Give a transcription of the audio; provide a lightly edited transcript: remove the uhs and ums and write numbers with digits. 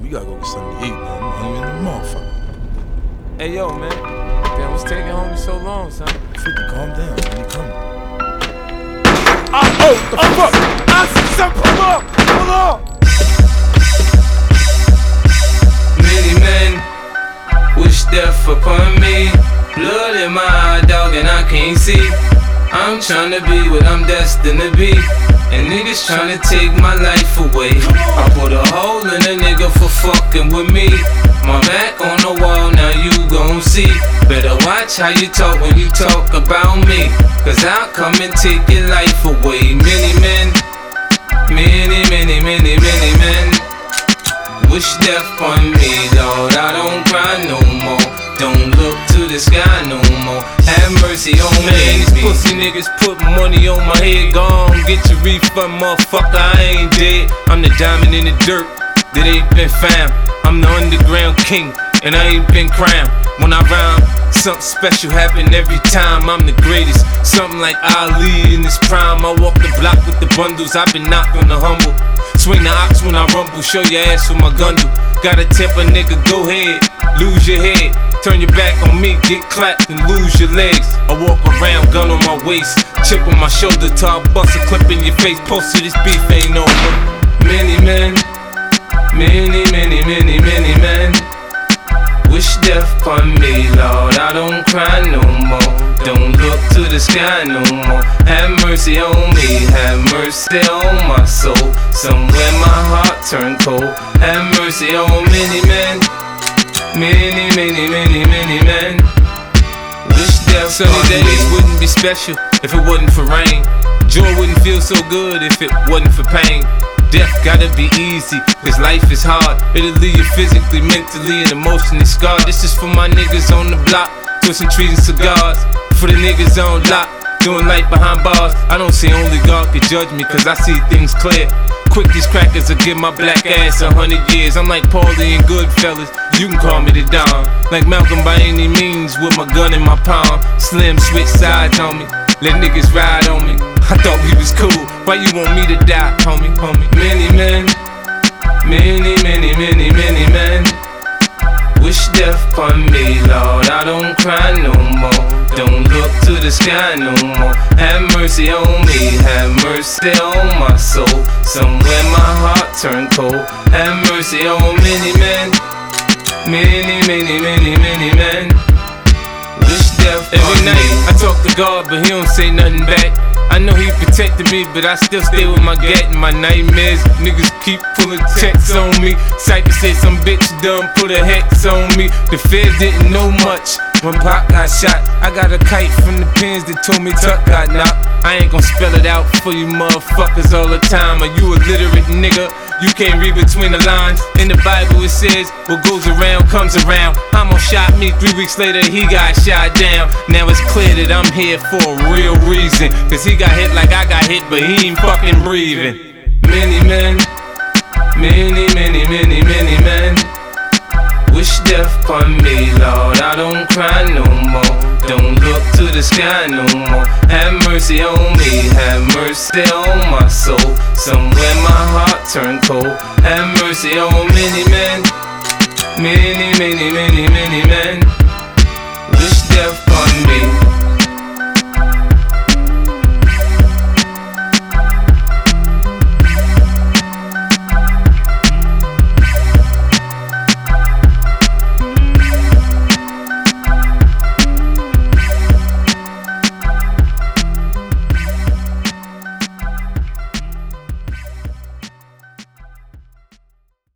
We gotta go get something to eat, man. I'm hungry in the motherfucker. Hey, yo, man. Damn, what's taking homie so long, son? 50, calm down. When you coming? Oh, the fuck? Son, pull up! Pull up! Many men wish death upon me. Blood in my eye, dog, and I can't see. I'm tryna be what I'm destined to be, and niggas tryna take my life away. I put a hole in a nigga for fucking with me. My back on the wall, now you gon' see. Better watch how you talk when you talk about me, cause I'll come and take your life away. Many men, many men wish death on me, Lord. I don't cry no more. Don't look to the sky no more. Have mercy on me. These pussy niggas put money on my head. Gone, get your refund, motherfucker. I ain't dead. I'm the diamond in the dirt that ain't been found. I'm the underground king, and I ain't been crowned. When I rhyme, something special happen every time. I'm the greatest, something like Ali in his prime. I walk the block with the bundles. I've been knocked on the humble. Swing the ox when I rumble, show your ass with my gun do. Gotta tip a nigga, go ahead, lose your head. Turn your back on me, get clapped and lose your legs. I walk around, gun on my waist, chip on my shoulder, till I bust a clip in your face. Post to this beef ain't over. Many men, many men wish death upon me, Lord. I don't cry no more. Don't look to the sky no more. Have mercy on me, have mercy on my soul. Somewhere my heart turned cold. Have mercy on many men, many men wish death Sunny upon days me. wouldn't be special if it wasn't for rain. Joy wouldn't feel so good if it wasn't for pain. Death gotta be easy, cause life is hard. It'll leave you physically, mentally, and emotionally scarred. This is for my niggas on the block, twisting trees and cigars. For the niggas on lock, doing life behind bars. I don't say only God can judge me, cause I see things clear. Quick, these crackers will give my black ass 100 years. I'm like Paulie and Goodfellas, you can call me the Don. Like Malcolm by any means, with my gun in my palm. Slim switch sides on me, let niggas ride on me. I thought we was cool, why you want me to die, homie? Many men, many men wish death upon me, Lord. I don't cry no more. Don't look to the sky no more. Have mercy on me, have mercy on my soul. Somewhere my heart turned cold. Have mercy on many men, many men wish death Every upon night me. I talk to God, but he don't say nothing back. I know he protected me, but I still stay with my gat and my nightmares. Niggas keep pulling checks on me. Cypher said some bitch done put a hex on me. The feds didn't know much when Pac got shot. I got a kite from the pins that told me Tuck got knocked. I ain't gon' spell it out for you motherfuckers all the time. Are you illiterate nigga? You can't read between the lines. In the Bible it says, what goes around comes around. Amo shot me, 3 weeks later he got shot down. Now it's clear that I'm here for a real reason, cause he got hit like I got hit, but he ain't fucking breathing. Many men, many men wish death upon me, Lord. I don't cry no more. Don't look to the sky no more. Have mercy on me, have mercy on my soul. Somewhere my heart turned cold. Have mercy on many men, many men wish death upon me.